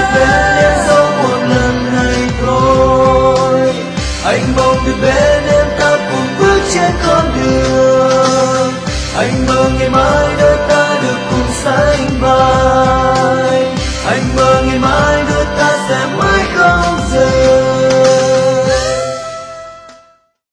bên em dẫu một lần này thôi. Anh mong được bên em ta cùng bước trên con đường. Anh mơ ngày mai đôi ta được cùng sánh vai.